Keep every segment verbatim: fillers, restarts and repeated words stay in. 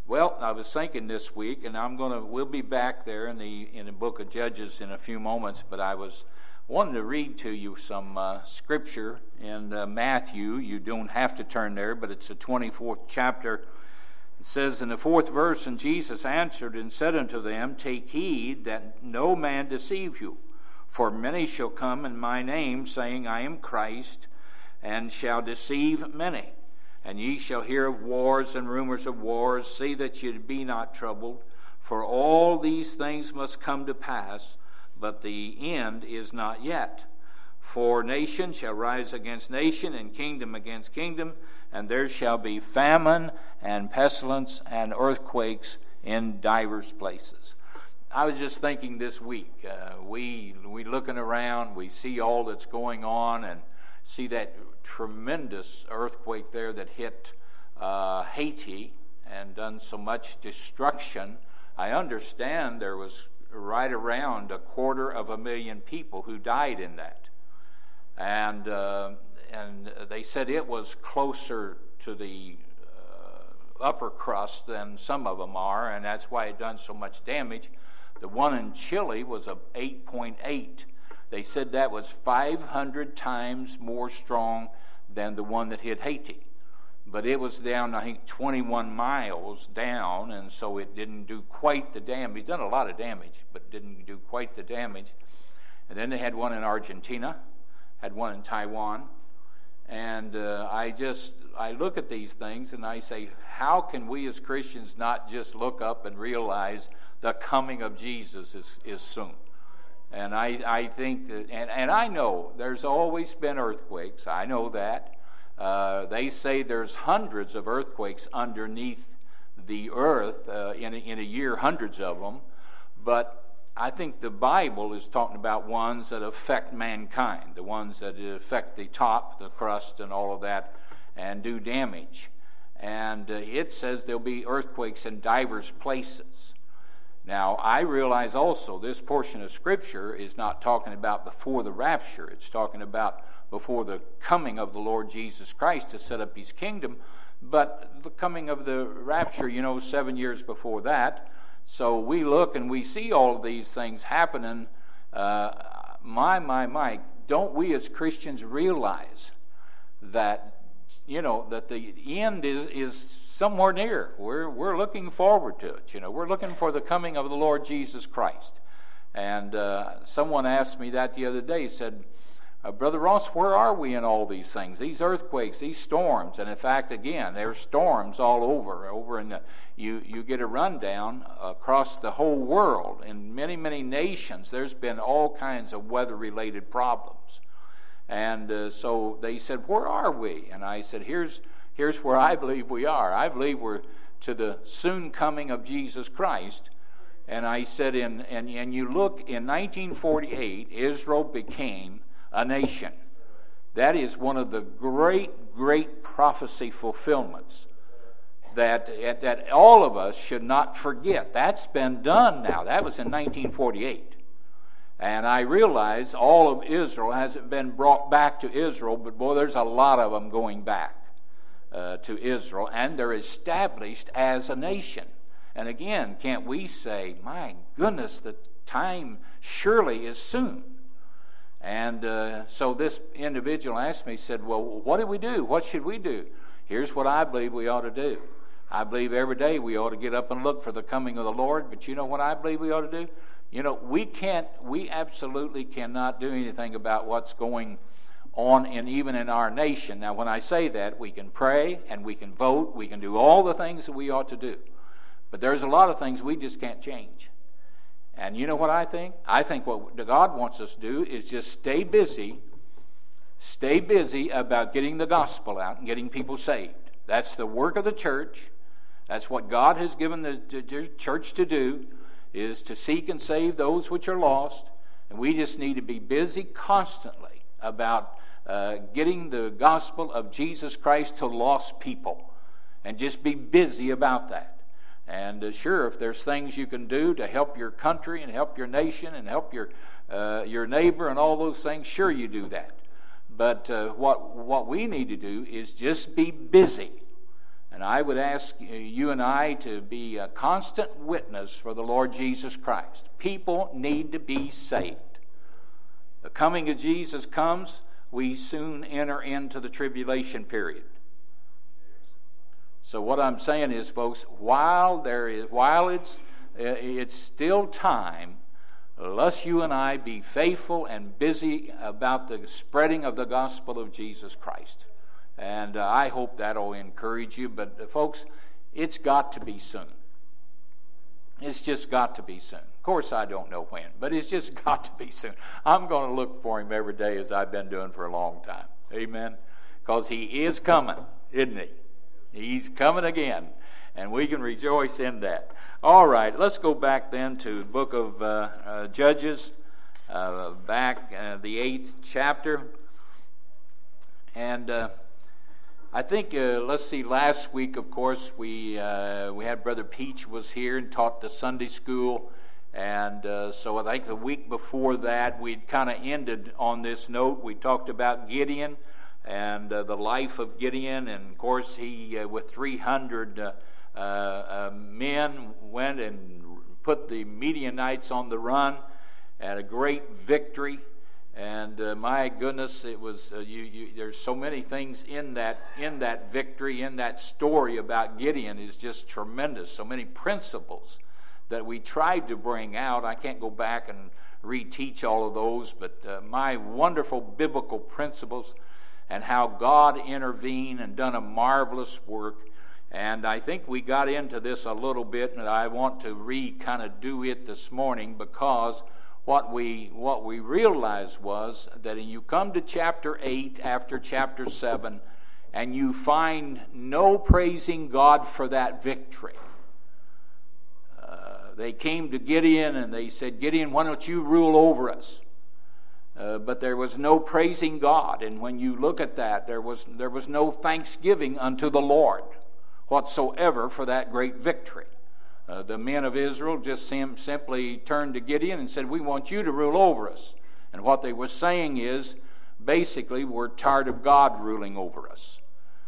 Well, I was thinking this week, and I'm gonna we'll be back there in the in the book of Judges in a few moments. But I was wanting to read to you some uh, scripture in uh, Matthew. You don't have to turn there, but it's the twenty-fourth chapter. It says in the fourth verse, "And Jesus answered and said unto them, Take heed that no man deceive you. For many shall come in my name, saying, I am Christ, and shall deceive many. And ye shall hear of wars and rumors of wars. See that ye be not troubled. For all these things must come to pass, but the end is not yet. For nation shall rise against nation, and kingdom against kingdom, and there shall be famine and pestilence and earthquakes in divers places." I was just thinking this week, uh, we we looking around, we see all that's going on, and see that tremendous earthquake there that hit uh, Haiti and done so much destruction. I understand there was right around a quarter of a million people who died in that, and uh, and they said it was closer to the uh, upper crust than some of them are, and that's why it done so much damage. The one in Chile was a eight point eight. They said that was five hundred times more strong than the one that hit Haiti. But it was down, I think, twenty-one miles down, and so it didn't do quite the damage. It's done a lot of damage, but didn't do quite the damage. And then they had one in Argentina, had one in Taiwan. And uh, I just, I look at these things and I say, how can we as Christians not just look up and realize the coming of Jesus is, is soon? And I, I think, that, and, and I know there's always been earthquakes. I know that. Uh, they say there's hundreds of earthquakes underneath the earth uh, in, a, in a year, hundreds of them. But I think the Bible is talking about ones that affect mankind, the ones that affect the top, the crust, and all of that, and do damage. And uh, it says there'll be earthquakes in divers places. Now, I realize also this portion of Scripture is not talking about before the rapture. It's talking about before the coming of the Lord Jesus Christ to set up his kingdom. But the coming of the rapture, you know, seven years before that. So we look and we see all of these things happening. Uh, my, my, my, don't we as Christians realize that, you know, that the end is is somewhere near? We're we're looking forward to it. You know, we're looking for the coming of the Lord Jesus Christ. And uh, someone asked me that the other day. He said, Uh, Brother Ross, where are we in all these things, these earthquakes, these storms? And in fact, again, there's storms all over. Over in the, you, you get a rundown across the whole world. In many, many nations, there's been all kinds of weather-related problems. And uh, so they said, where are we? And I said, here's here's where I believe we are. I believe we're to the soon coming of Jesus Christ. And I said, in and, and you look, in nineteen forty-eight, Israel became a nation. That is one of the great, great prophecy fulfillments that, that all of us should not forget. That's been done now. That was in nineteen forty-eight. And I realize all of Israel hasn't been brought back to Israel, but boy, there's a lot of them going back uh, to Israel, and they're established as a nation. And again, can't we say, my goodness, the time surely is soon. And uh, so this individual asked me, he said, well, what do we do? What should we do? Here's what I believe we ought to do. I believe every day we ought to get up and look for the coming of the Lord. But you know what I believe we ought to do? You know, we can't, we absolutely cannot do anything about what's going on in even in our nation. Now, when I say that, we can pray and we can vote. We can do all the things that we ought to do. But there's a lot of things we just can't change. And you know what I think? I think what God wants us to do is just stay busy, stay busy about getting the gospel out and getting people saved. That's the work of the church. That's what God has given the, the church to do, is to seek and save those which are lost. And we just need to be busy constantly about uh, getting the gospel of Jesus Christ to lost people. And just be busy about that. And uh, sure, if there's things you can do to help your country and help your nation and help your uh, your neighbor and all those things, sure you do that. But uh, what what we need to do is just be busy And I would ask you and I to be a constant witness for the Lord Jesus Christ. People need to be saved. The coming of Jesus comes, we soon enter into the tribulation period. So what I'm saying is, folks, while there is, while it's it's still time, let's you and I be faithful and busy about the spreading of the gospel of Jesus Christ. And uh, I hope that'll encourage you. But uh, folks, it's got to be soon. It's just got to be soon. Of course, I don't know when, but it's just got to be soon. I'm going to look for him every day, as I've been doing for a long time. Amen? Because he is coming, isn't he? He's coming again, and we can rejoice in that. All right, let's go back then to the book of uh, uh, Judges, uh, back uh, the eighth chapter. And uh, I think, uh, let's see, last week, of course, we uh, we had Brother Peach was here and taught the Sunday school. And uh, so I think the week before that, we'd kind of ended on this note. We talked about Gideon and uh, the life of Gideon. And, of course, he, uh, with three hundred uh, uh, uh, men, went and put the Midianites on the run, and a great victory. And uh, my goodness, it was uh, you, you. There's so many things in that in that victory, in that story about Gideon is just tremendous. So many principles that we tried to bring out. I can't go back and reteach all of those, but uh, my wonderful biblical principles and how God intervened and done a marvelous work. And I think we got into this a little bit, and I want to re kind of do it this morning, because What we what we realized was that you come to chapter eight after chapter seven, and you find no praising God for that victory. Uh, they came to Gideon and they said, Gideon, why don't you rule over us? Uh, but there was no praising God, and when you look at that, there was there was no thanksgiving unto the Lord whatsoever for that great victory. Uh, the men of Israel just sim- simply turned to Gideon and said, we want you to rule over us. And what they were saying is, basically, we're tired of God ruling over us.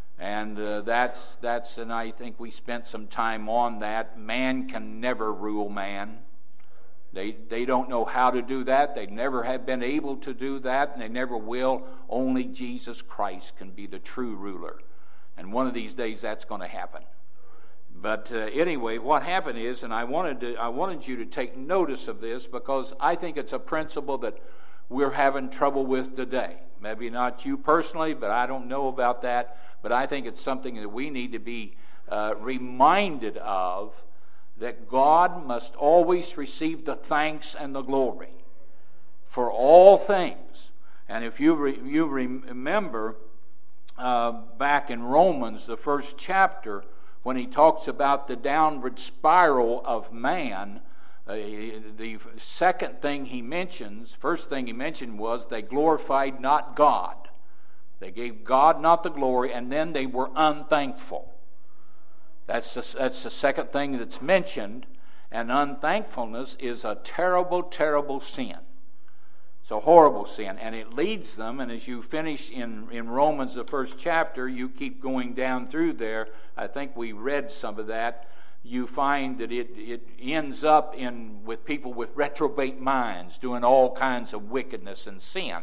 And uh, that's, that's, and I think we spent some time on that. Man can never rule man. They, they don't know how to do that. They never have been able to do that, and they never will. Only Jesus Christ can be the true ruler. And one of these days that's going to happen. But uh, anyway, what happened is, and I wanted to, I wanted you to take notice of this, because I think it's a principle that we're having trouble with today. Maybe not you personally, but I don't know about that. But I think it's something that we need to be uh, reminded of, that God must always receive the thanks and the glory for all things. And if you re, you remember uh, back in Romans, the first chapter, when he talks about the downward spiral of man, uh, the second thing he mentions, first thing he mentioned was they glorified not God. They gave God not the glory, and then they were unthankful. That's the, that's the second thing that's mentioned, and unthankfulness is a terrible, terrible sin. It's a horrible sin, and it leads them, and as you finish in, in Romans, the first chapter, you keep going down through there. I think we read some of that. You find that it, it ends up in with people with reprobate minds doing all kinds of wickedness and sin.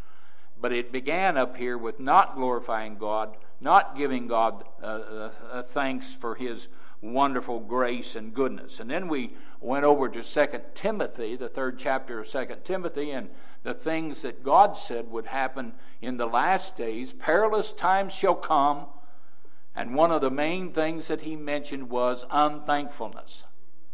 But it began up here with not glorifying God, not giving God uh, uh, uh, thanks for his wonderful grace and goodness. And then we went over to Second Timothy, the third chapter of Second Timothy, and the things that God said would happen in the last days. Perilous times shall come, and one of the main things that he mentioned was unthankfulness.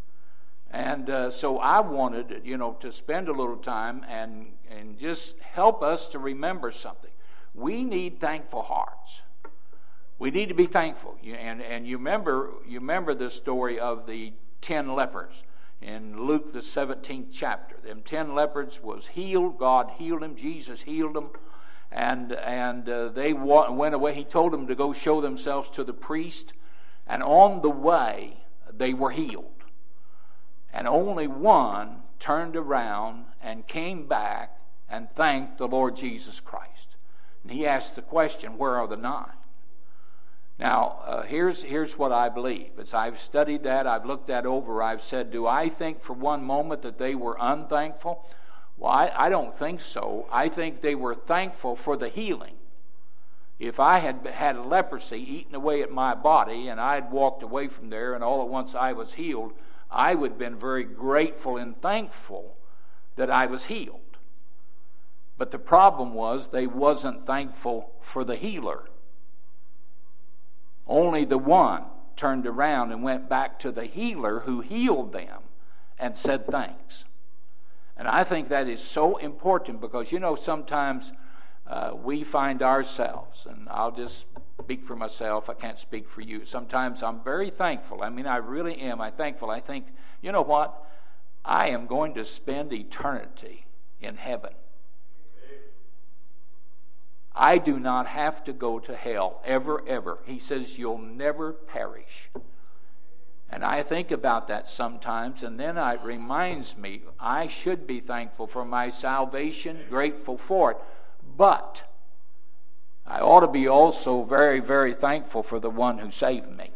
And uh, so I wanted, you know, to spend a little time and, and just help us to remember something. We need thankful hearts. We need to be thankful. And, and you remember you remember the story of the ten lepers in Luke, the seventeenth chapter. Them ten lepers was healed. God healed them. Jesus healed them. And, and uh, they wa- went away. He told them to go show themselves to the priest. And on the way, they were healed. And only one turned around and came back and thanked the Lord Jesus Christ. And he asked the question, where are the nine? Now, uh, here's, here's what I believe. As I've studied that, I've looked that over, I've said, do I think for one moment that they were unthankful? Well, I, I don't think so. I think they were thankful for the healing. If I had had leprosy eating away at my body and I had walked away from there and all at once I was healed, I would have been very grateful and thankful that I was healed. But the problem was they wasn't thankful for the healer. Only the one turned around and went back to the healer who healed them and said thanks. And I think that is so important because, you know, sometimes uh, we find ourselves, and I'll just speak for myself, I can't speak for you. Sometimes I'm very thankful. I mean, I really am. I'm thankful. I think, you know what? I am going to spend eternity in heaven. I do not have to go to hell ever, ever. He says you'll never perish. And I think about that sometimes, and then it reminds me I should be thankful for my salvation, grateful for it. But I ought to be also very, very thankful for the one who saved me.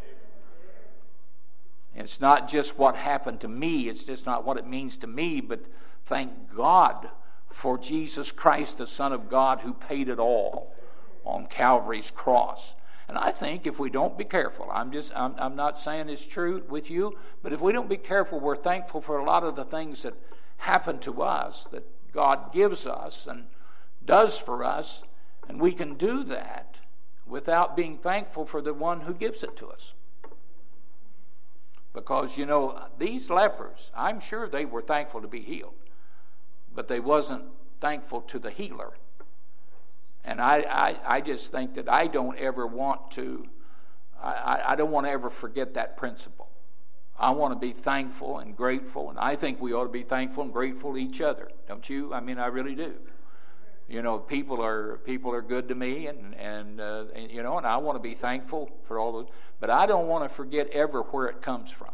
It's not just what happened to me. It's just not what it means to me, but thank God for Jesus Christ, the Son of God, who paid it all on Calvary's cross. And I think if we don't be careful, I'm just I'm, I'm not saying it's true with you, but if we don't be careful, we're thankful for a lot of the things that happen to us, that God gives us and does for us, and we can do that without being thankful for the one who gives it to us. Because, you know, these lepers, I'm sure they were thankful to be healed, but they wasn't thankful to the healer. And I, I, I just think that I don't ever want to, I, I don't want to ever forget that principle. I want to be thankful and grateful, and I think we ought to be thankful and grateful to each other. Don't you? I mean, I really do. You know, people are people are good to me, and, and, uh, and you know, and I want to be thankful for all those, but I don't want to forget ever where it comes from.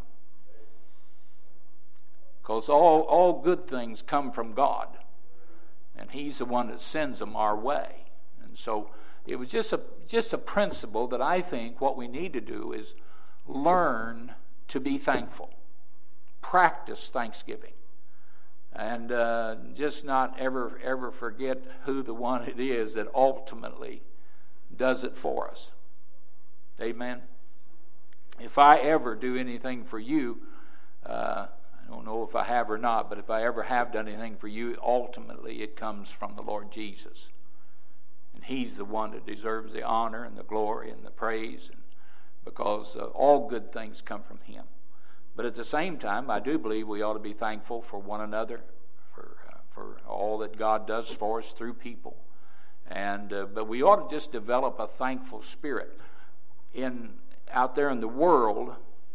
Because all, all good things come from God, and He's the one that sends them our way. And so it was just a just a principle that I think what we need to do is learn to be thankful, practice thanksgiving, and uh, just not ever ever forget who the one it is that ultimately does it for us. Amen. If I ever do anything for you, uh, I don't know if I have or not, but if I ever have done anything for you, ultimately it comes from the Lord Jesus. And He's the one that deserves the honor and the glory and the praise, and because uh, all good things come from Him. But at the same time, I do believe we ought to be thankful for one another, for uh, for all that God does for us through people. And uh, but we ought to just develop a thankful spirit. In out there in the world,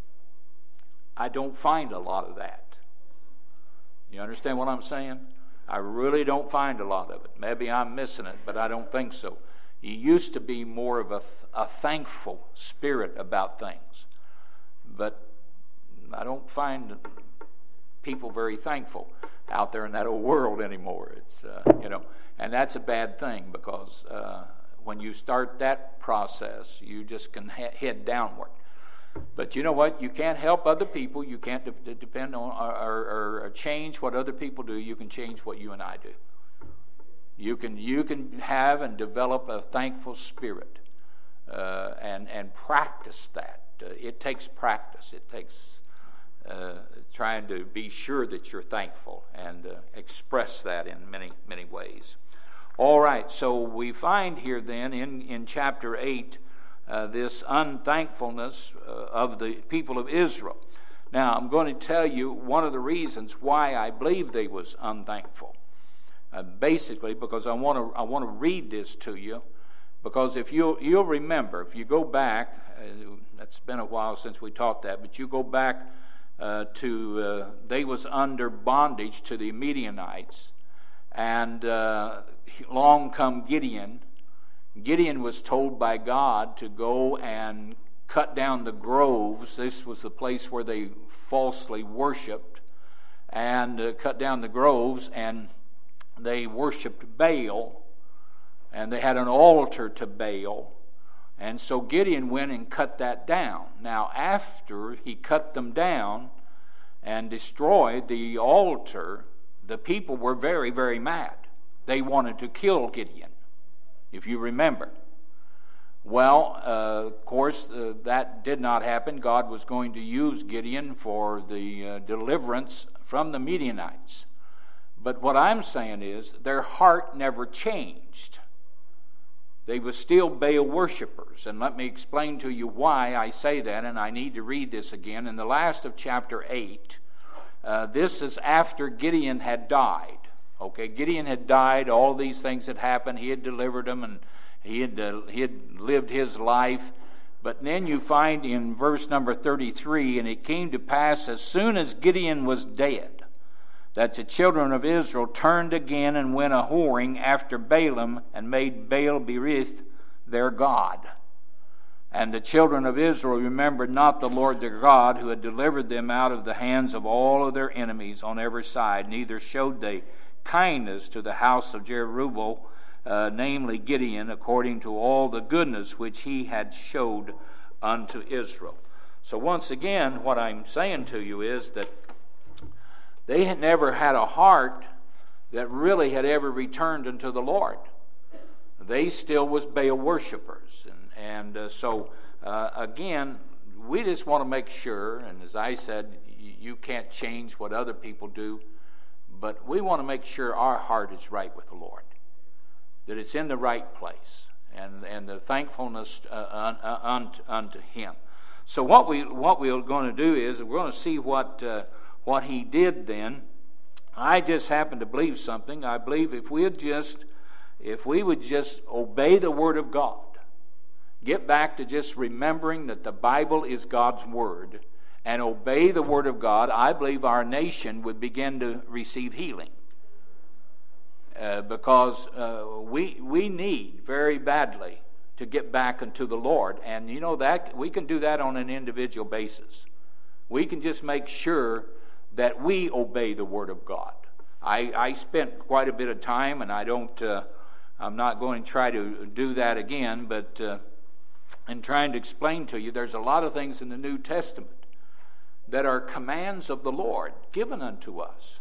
I don't find a lot of that. You understand what I'm saying? I really don't find a lot of it. Maybe I'm missing it, but I don't think so. You used to be more of a, a thankful spirit about things. But I don't find people very thankful out there in that old world anymore. It's uh, you know, and that's a bad thing, because uh, when you start that process, you just can he- head downward. But you know what? You can't help other people. You can't de- depend on or, or, or change what other people do. You can change what you and I do. You can you can have and develop a thankful spirit, uh, and and practice that. Uh, it takes practice. It takes uh, trying to be sure that you're thankful and uh, express that in many many ways. All right. So we find here then in in chapter eight. Uh, this unthankfulness uh, of the people of Israel. Now, I'm going to tell you one of the reasons why I believe they was unthankful. Uh, basically, because I want to I want to read this to you, because if you you'll remember, if you go back, uh, that's been a while since we taught that, but you go back uh, to uh, they was under bondage to the Midianites, and uh, along come Gideon. Gideon was told by God to go and cut down the groves. This was the place where they falsely worshipped, and uh, cut down the groves, and they worshipped Baal, and they had an altar to Baal. And so Gideon went and cut that down. Now, after he cut them down and destroyed the altar, the people were very, very mad. They wanted to kill Gideon, if you remember. Well, uh, of course, uh, that did not happen. God was going to use Gideon for the uh, deliverance from the Midianites. But what I'm saying is their heart never changed. They were still Baal worshipers. And let me explain to you why I say that, and I need to read this again. In the last of chapter eight, uh, this is after Gideon had died. Okay, Gideon had died, all these things had happened, he had delivered them, and he had, uh, he had lived his life. But then you find in verse number thirty-three, and it came to pass as soon as Gideon was dead, that the children of Israel turned again and went a-whoring after Balaam, and made Baal-berith their god. And the children of Israel remembered not the Lord their God, who had delivered them out of the hands of all of their enemies on every side, neither showed they kindness to the house of Jerubbaal, uh, namely Gideon, according to all the goodness which he had showed unto Israel. So once again, what I'm saying to you is that they had never had a heart that really had ever returned unto the Lord. They still was Baal worshipers. And, and uh, so, uh, again, we just want to make sure, and as I said, you, you can't change what other people do, but we want to make sure our heart is right with the Lord, that it's in the right place, and, and the thankfulness uh, un, uh, unto, unto Him. So what, we, what we're going to do is we're going to see what... Uh, What he did then. I just happen to believe something. I believe if we would just, if we would just obey the Word of God, get back to just remembering that the Bible is God's Word, and obey the Word of God, I believe our nation would begin to receive healing. Uh, because uh, we we need very badly to get back into the Lord, and you know that we can do that on an individual basis. We can just make sure that we obey the Word of God. I, I spent quite a bit of time, and I don't, uh, I'm not going to try to do that again, but uh, in trying to explain to you, there's a lot of things in the New Testament that are commands of the Lord given unto us.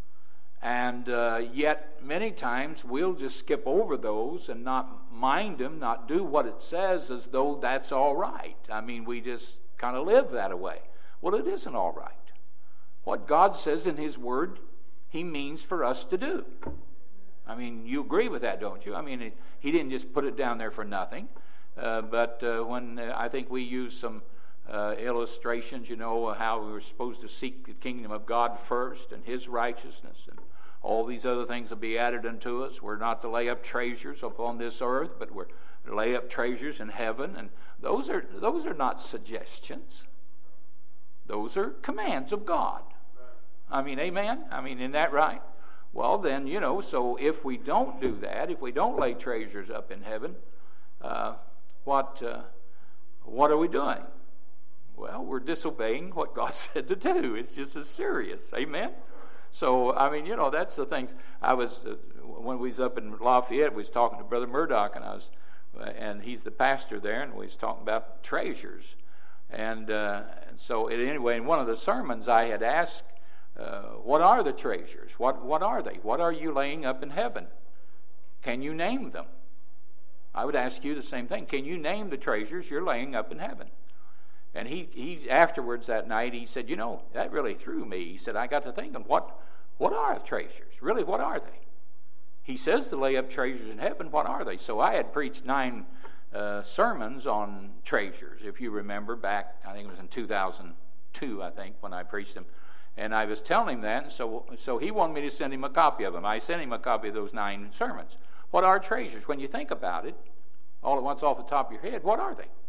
And uh, yet, many times, we'll just skip over those and not mind them, not do what it says as though that's all right. I mean, we just kind of live that way. Well, it isn't all right. What God says in His Word, He means for us to do. I mean, you agree with that, don't you? I mean, it, He didn't just put it down there for nothing. Uh, but uh, when uh, I think we use some uh, illustrations, you know, how we were supposed to seek the kingdom of God first and His righteousness, and all these other things will be added unto us. We're not to lay up treasures upon this earth, but we're to lay up treasures in heaven. And those are those are not suggestions. Those are commands of God. I mean, amen? I mean, isn't that right? Well, then, you know, so if we don't do that, if we don't lay treasures up in heaven, uh, what uh, what are we doing? Well, we're disobeying what God said to do. It's just as serious. Amen? So, I mean, you know, that's the things. I was, uh, when we was up in Lafayette, we was talking to Brother Murdoch, and I was, uh, and he's the pastor there, and we was talking about treasures. And, uh, and so, anyway, in one of the sermons, I had asked, uh, what are the treasures? What What are they? What are you laying up in heaven? Can you name them? I would ask you the same thing. Can you name the treasures you're laying up in heaven? And he, he afterwards that night, he said, you know, that really threw me. He said, I got to thinking, what, what are the treasures? Really, what are they? He says to lay up treasures in heaven. What are they? So I had preached nine Uh, sermons on treasures, if you remember, back, I think it was in two thousand two, I think, when I preached them. And I was telling him that, and so, so he wanted me to send him a copy of them. I sent him a copy of those nine sermons. What are treasures? When you think about it, all at once off the top of your head, what are they?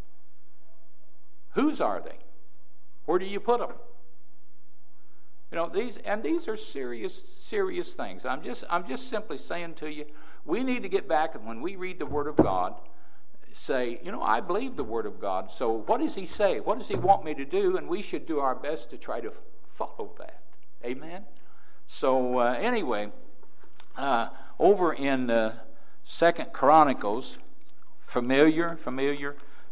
Whose are they? Where do you put them? You know, these, and these are serious, serious things. I'm just, I'm just simply saying to you, we need to get back, and when we read the Word of God, say, you know, I believe the Word of God. So what does He say? What does He want me to do? And we should do our best to try to follow that. Amen? So uh, anyway, uh, over in uh, Second Chronicles, familiar, familiar,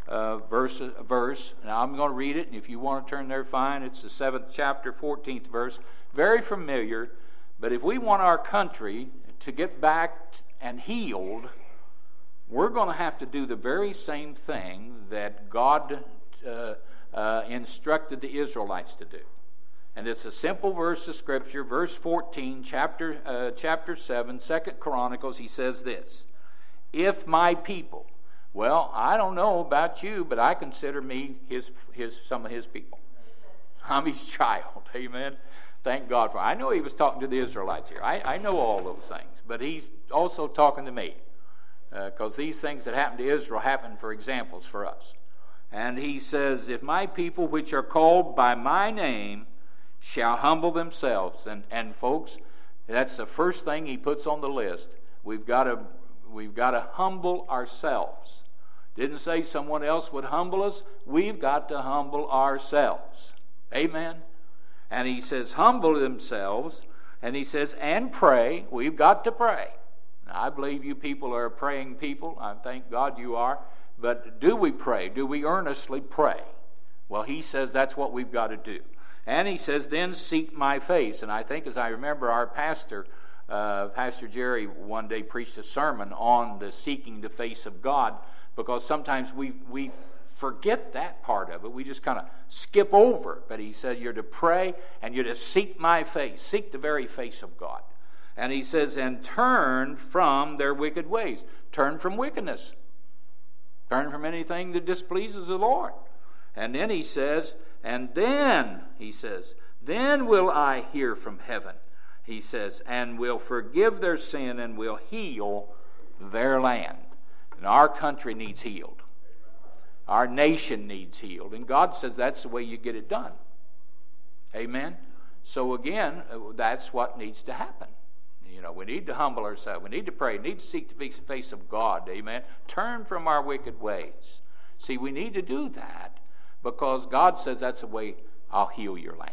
uh, verse, verse. Now I'm going to read it, and if you want to turn there, fine. It's the seventh chapter, fourteenth verse. Very familiar, but if we want our country to get back and healed, we're going to have to do the very same thing that God uh, uh, instructed the Israelites to do. And it's a simple verse of Scripture, verse fourteen, chapter uh, chapter seven, Second Chronicles. He says this: "If my people," well, I don't know about you, but I consider me his his some of his people. I'm his child. Amen. Thank God for it. I know he was talking to the Israelites here. I, I know all those things, but he's also talking to me, because uh, these things that happened to Israel happened for examples for us. And he says, "If my people, which are called by my name, shall humble themselves," and and folks, that's the first thing he puts on the list. We've got to we've got to humble ourselves. Didn't say someone else would humble us. We've got to humble ourselves. Amen. And he says, humble themselves, and he says, and pray. We've got to pray. Now, I believe you people are praying people. I thank God you are. But do we pray? Do we earnestly pray? Well, he says that's what we've got to do. And he says, then seek my face. And I think, as I remember, our pastor, uh, Pastor Jerry, one day preached a sermon on the seeking the face of God, because sometimes we we forget that part of it. We just kind of skip over it. But he said, you're to pray and you're to seek my face. Seek the very face of God. And he says, and turn from their wicked ways. Turn from wickedness. Turn from anything that displeases the Lord. And then he says, and then, he says, then will I hear from heaven, he says, and will forgive their sin and will heal their land. And our country needs healed. Our nation needs healed. And God says that's the way you get it done. Amen? So again, that's what needs to happen. You know, we need to humble ourselves. We need to pray. We need to seek the face of God. Amen? Turn from our wicked ways. See, we need to do that because God says that's the way I'll heal your land.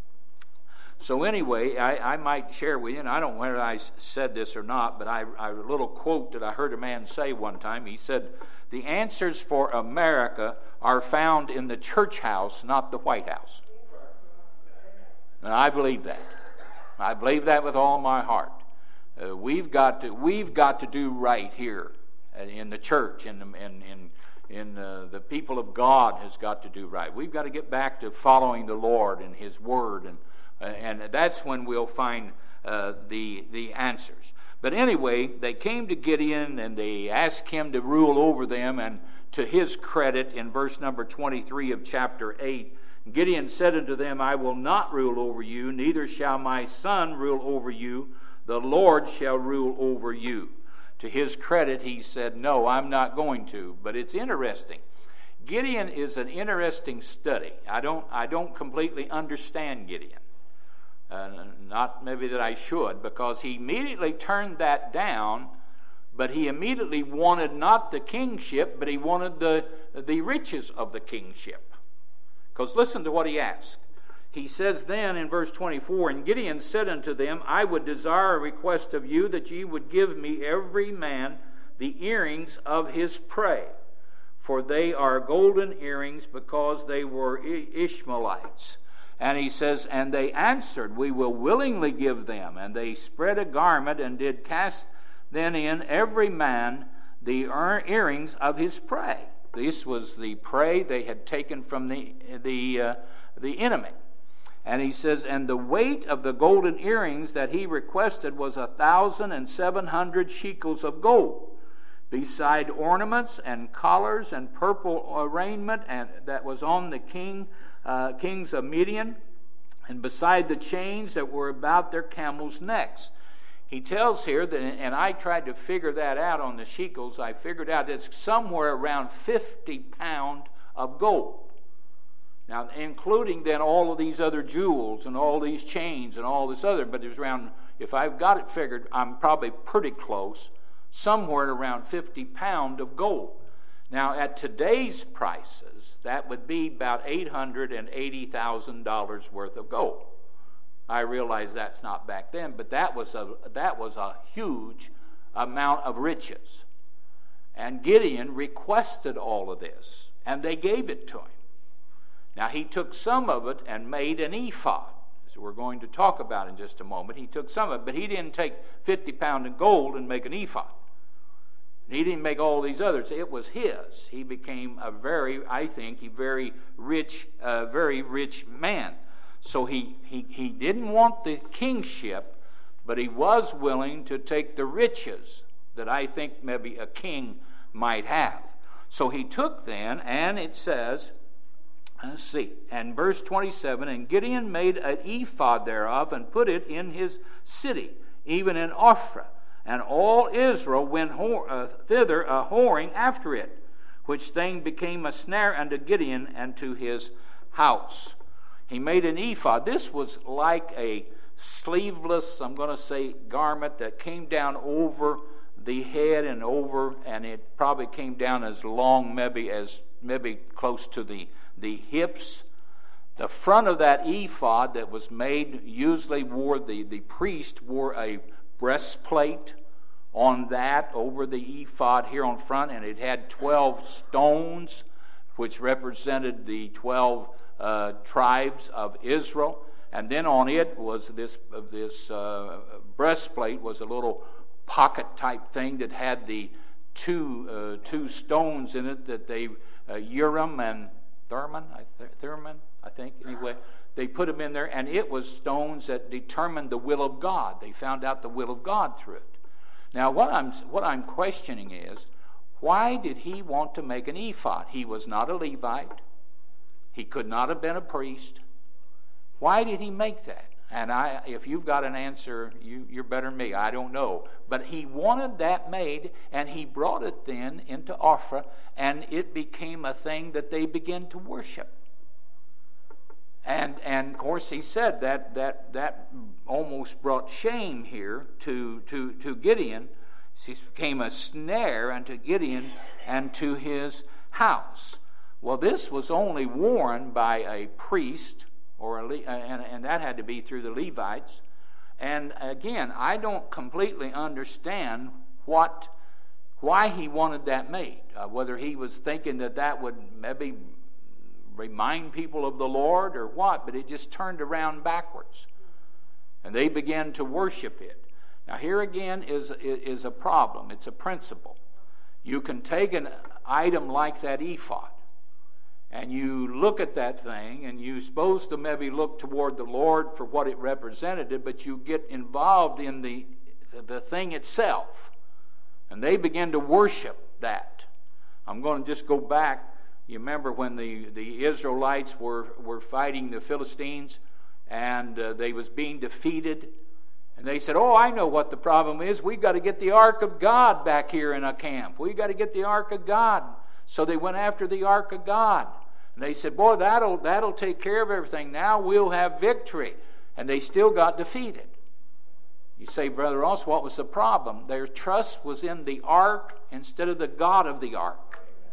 So anyway, I, I might share with you, and I don't know whether I said this or not, but I, I a little quote that I heard a man say one time. He said, the answers for America are found in the church house, not the White House. And I believe that. I believe that with all my heart. Uh, we've got to we've got to do right here in the church, and in in in uh, the people of God has got to do right. We've got to get back to following the Lord and His Word, and uh, and that's when we'll find uh, the the answers. But anyway, they came to Gideon and they asked him to rule over them. And to his credit, in verse number twenty-three of chapter eight, Gideon said unto them, I will not rule over you, neither shall my son rule over you. The Lord shall rule over you. To his credit, he said, no, I'm not going to. But it's interesting. Gideon is an interesting study. I don't, I don't completely understand Gideon. Uh, not maybe that I should, because he immediately turned that down, but he immediately wanted not the kingship, but he wanted the, the riches of the kingship. Because listen to what he asked. He says then in verse twenty-four, and Gideon said unto them, I would desire a request of you, that ye would give me every man the earrings of his prey, for they are golden earrings, because they were Ishmaelites. And he says, and they answered, we will willingly give them. And they spread a garment, and did cast then in every man the earrings of his prey. This was the prey they had taken from the the uh, the enemy. And he says, and the weight of the golden earrings that he requested was a thousand and seven hundred shekels of gold, beside ornaments and collars and purple raiment, and that was on the king uh, kings of Midian, and beside the chains that were about their camels' necks. He tells here that, and I tried to figure that out on the shekels. I figured out it's somewhere around fifty pounds of gold. Now, including then all of these other jewels and all these chains and all this other, but there's around, if I've got it figured, I'm probably pretty close, somewhere around fifty pounds of gold. Now, at today's prices, that would be about eight hundred eighty thousand dollars worth of gold. I realize that's not back then, but that was a that was a huge amount of riches. And Gideon requested all of this, and they gave it to him. Now, he took some of it and made an ephod, as we're going to talk about in just a moment. He took some of it, but he didn't take fifty pounds of gold and make an ephod. He didn't make all these others. It was his. He became a very, I think, a very rich, uh, very rich man. So he, he, he didn't want the kingship, but he was willing to take the riches that I think maybe a king might have. So he took then, and it says, let's see, and verse twenty-seven, and Gideon made an ephod thereof and put it in his city, even in Ophrah. And all Israel went whore, uh, thither a whoring after it, which thing became a snare unto Gideon and to his house. He made an ephod. This was like a sleeveless, I'm going to say, garment that came down over the head and over, and it probably came down as long, maybe as maybe close to the, the hips. The front of that ephod that was made usually wore, the, the priest wore a breastplate on that over the ephod here on front, and it had twelve stones, which represented the twelve uh, tribes of Israel. And then on it was this uh, this uh, breastplate was a little pocket type thing that had the two uh, two stones in it that they uh, Urim and Thummim, I th- Thummim, I think anyway. They put them in there, and it was stones that determined the will of God. They found out the will of God through it. Now, what I'm what I'm questioning is, why did he want to make an ephod? He was not a Levite. He could not have been a priest. Why did he make that? And I, if you've got an answer, you, you're better than me. I don't know. But he wanted that made, and he brought it then into Ophrah, and it became a thing that they began to worship. And and of course he said that that that almost brought shame here to to to Gideon. It became a snare unto Gideon and to his house. Well, this was only worn by a priest, or a Le- and and that had to be through the Levites. And again, I don't completely understand what why he wanted that made. Uh, whether he was thinking that that would maybe remind people of the Lord or what, but it just turned around backwards. And they began to worship it. Now here again is, is a problem. It's a principle. You can take an item like that ephod, and you look at that thing, and you're supposed to maybe look toward the Lord for what it represented, but you get involved in the, the thing itself. And they begin to worship that. I'm going to just go back. You remember when the, the Israelites were, were fighting the Philistines, and uh, they was being defeated, and they said, oh, I know what the problem is. We've got to get the Ark of God back here in our camp. We've got to get the Ark of God. So they went after the Ark of God. And they said, boy, that'll, that'll take care of everything. Now we'll have victory. And they still got defeated. You say, Brother Ross, what was the problem? Their trust was in the Ark instead of the God of the Ark.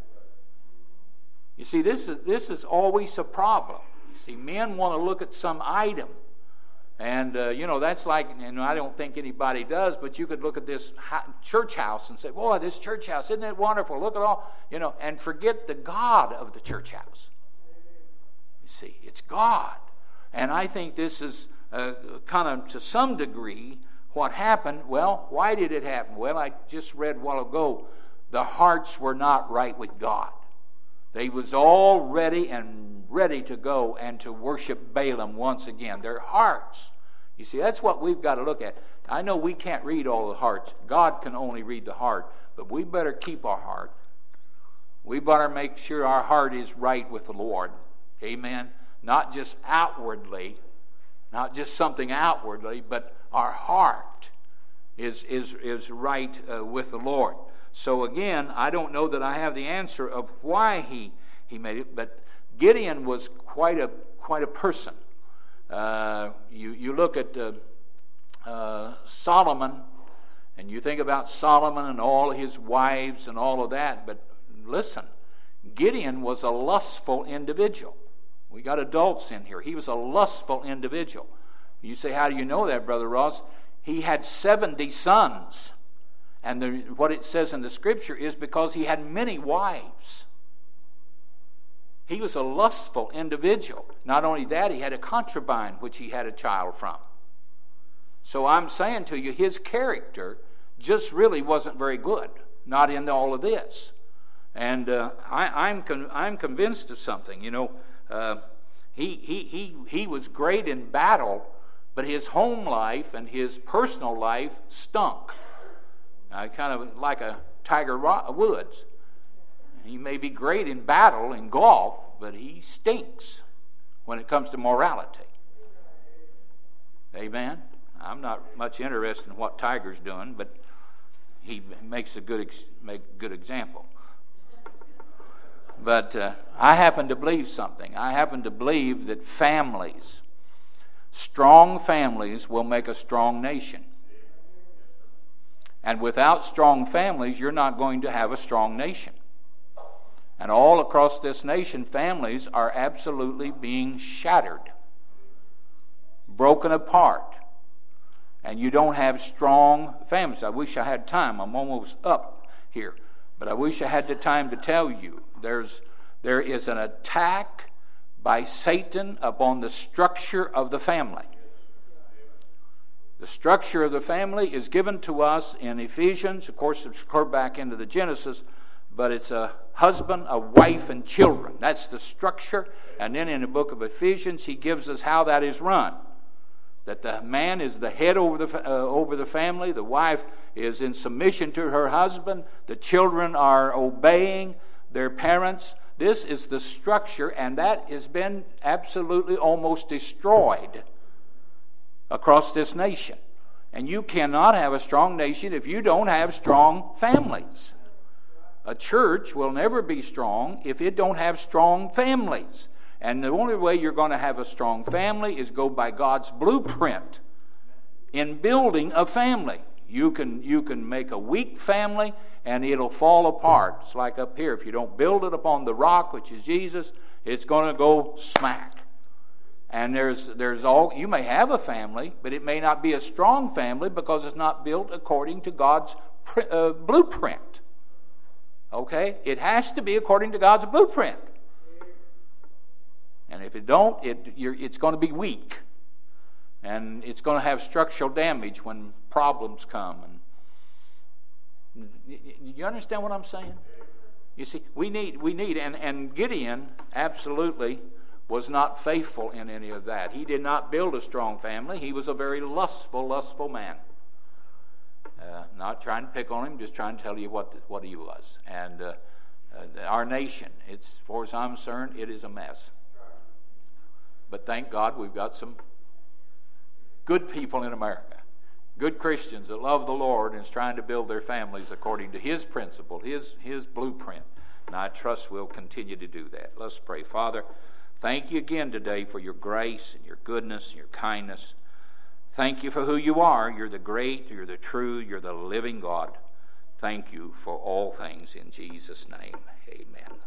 You see, this is this is always a problem. You see, men want to look at some item. And, uh, you know, that's like, and I don't think anybody does, but you could look at this church house and say, boy, this church house, isn't it wonderful? Look at all, you know, and forget the God of the church house. You see, it's God. And I think this is uh, kind of, to some degree, what happened. Well, why did it happen? Well, I just read a while ago, the hearts were not right with God. They was all ready and ready to go and to worship Balaam once again. Their hearts. You see, that's what we've got to look at. I know we can't read all the hearts. God can only read the heart. But we better keep our heart. We better make sure our heart is right with the Lord. Amen. Not just outwardly, not just something outwardly, but our heart is, is, is right uh, with the Lord. So again, I don't know that I have the answer of why he, he made it, but Gideon was quite a quite a person. Uh, you you look at uh, uh, Solomon, and you think about Solomon and all his wives and all of that. But listen, Gideon was a lustful individual. We got adults in here. He was a lustful individual. You say, how do you know that, Brother Ross? He had seventy sons. And the, what it says in the Scripture is because he had many wives. He was a lustful individual. Not only that, he had a concubine which he had a child from. So I'm saying to you, his character just really wasn't very good. Not in all of this. And uh, I, I'm con- I'm convinced of something. You know, uh, he, he, he, he was great in battle, but his home life and his personal life stunk. Uh, kind of like a Tiger Woods. He may be great in battle, in golf, but he stinks when it comes to morality. Amen? I'm not much interested in what Tiger's doing, but he makes a good ex- make a good example. But uh, I happen to believe something. I happen to believe that families, strong families, will make a strong nation. And without strong families, you're not going to have a strong nation. And all across this nation, families are absolutely being shattered, broken apart. And you don't have strong families. I wish I had time. I'm almost up here. But I wish I had the time to tell you. There's, there is an attack by Satan upon the structure of the family. The structure of the family is given to us in Ephesians. Of course, it's clear back into the Genesis. But it's a husband, a wife, and children. That's the structure. And then in the book of Ephesians, he gives us how that is run. That the man is the head over the uh, over the family. The wife is in submission to her husband. The children are obeying their parents. This is the structure, and that has been absolutely almost destroyed across this nation. And you cannot have a strong nation if you don't have strong families. A church will never be strong if it don't have strong families. And the only way you're going to have a strong family is go by God's blueprint in building a family. You can, you can make a weak family and it'll fall apart. It's like up here. If you don't build it upon the rock, which is Jesus, it's going to go smack. And there's there's all you may have a family, but it may not be a strong family because it's not built according to God's uh, blueprint. Okay? It has to be according to God's blueprint. And if it don't, it you're, it's going to be weak. And it's going to have structural damage when problems come. And you understand what I'm saying? You see, we need, we need, and, and Gideon absolutely was not faithful in any of that. He did not build a strong family. He was a very lustful, lustful man. Uh, not trying to pick on him, just trying to tell you what what he was. And uh, uh, our nation, it's, as far as I'm concerned, it is a mess. But thank God we've got some good people in America, good Christians that love the Lord and is trying to build their families according to His principle, His His blueprint. And I trust we'll continue to do that. Let's pray. Father, thank you again today for your grace and your goodness and your kindness. Thank you for who you are. You're the great, you're the true, you're the living God. Thank you for all things in Jesus' name. Amen.